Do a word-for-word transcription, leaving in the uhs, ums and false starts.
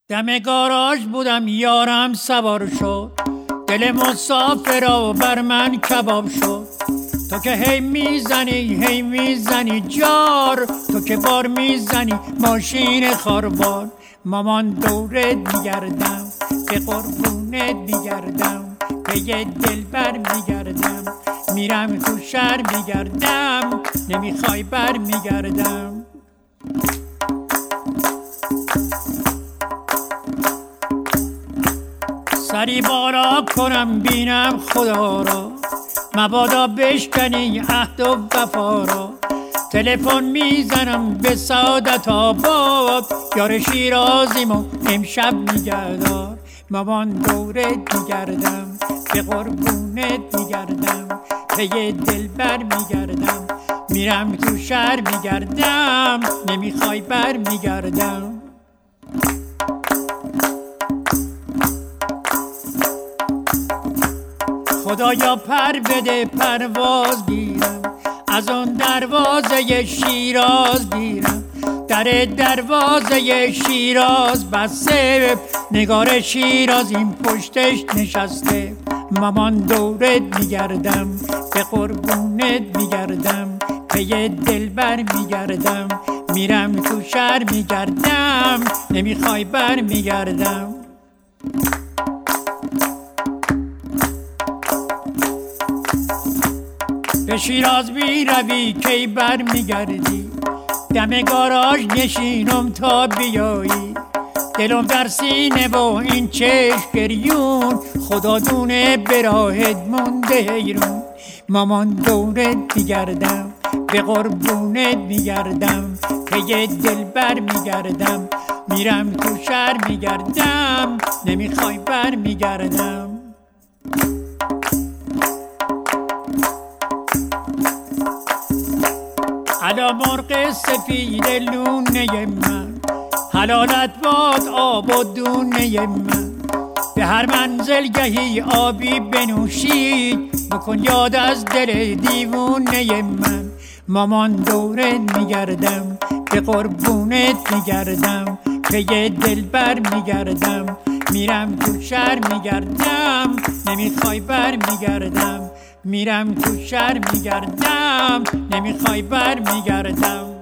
دم گاراژ بودم یارم سوار شد، دل مسافرا بر من کباب شد. تو که هی میزنی هی میزنی جار، تو که بار میزنی ماشین خاربار. مامان دورت میگردم به قربونت میگردم، به یه دلبر میگردم، میرم تو شهر میگردم، نمیخوای بر میگردم. سری بالا کنم بینم خدا را، مبادا بشکنی عهد و وفا را. تلفن میزنم به سعادت آباد، یار شیرازیم و امشب میگردار. مامان دورت میگردم به قربونت میگردم، به یه دلبر میگردم، میرم تو شهر میگردم، نمیخوای بر میگردم. خدایا پر بده پرواز گیرم، از اون دروازه شیراز گیرم. در دروازه شیراز بسته، نگار شیراز این پشتش نشسته. مامان دورت میگردم به قربونت میگردم، به یه دلبر میگردم، میرم تو شهر میگردم، نمیخوای بر میگردم. به شیراز بی روی کی بر میگردی، دم گاراژ نشینم تا بیایی. دلم در سینه و این چشم گریون، خدا دونه به راهت مونده حیرون. مامان دورت میگردم به قربونت میگردم، که یه دلبر میگردم، میرم تو شهر میگردم، نمیخوای بر میگردم. علا مرغ سفید لونه من، حلالت باد آب و دونه من. به هر منزلگهی آبی بنوشید، بکن یاد از دل دیوونه من. مامان دورت میگردم به قربونت میگردم، که یه دلبر میگردم، میرم تو شهر میگردم، نمیخوای بر میگردم. میرم تو شهر میگردم، نمیخوای بر میگردم.